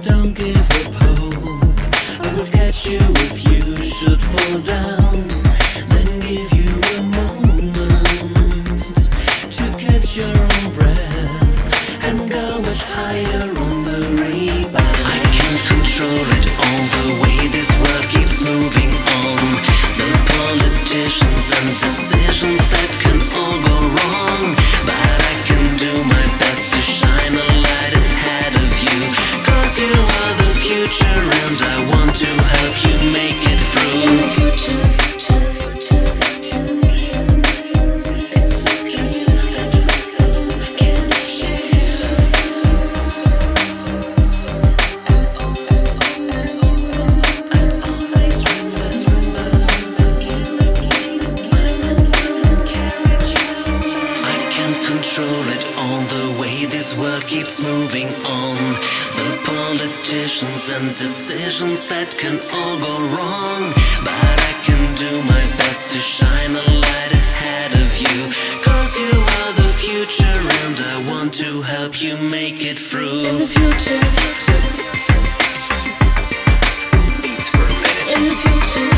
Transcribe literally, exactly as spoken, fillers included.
Don't give up hope. I will catch you if you should fall down. Then give you a moment to catch your own breath and go much higher on the rebound. I can't control it all the way this world keeps moving on. The politicians and decisions that can all go wrong, but I can do my best to shine a light ahead of you, 'cause you are the future and I want to help you make it through. In the future, it's a dream that we can share. I'll always remember I can't control it all the way this world keeps moving on. The politicians and decisions that can all go wrong, but I can do my best to shine a light ahead of you, 'cause you are the future and I want to help you make it through. In the future, beats for a minute. In the future.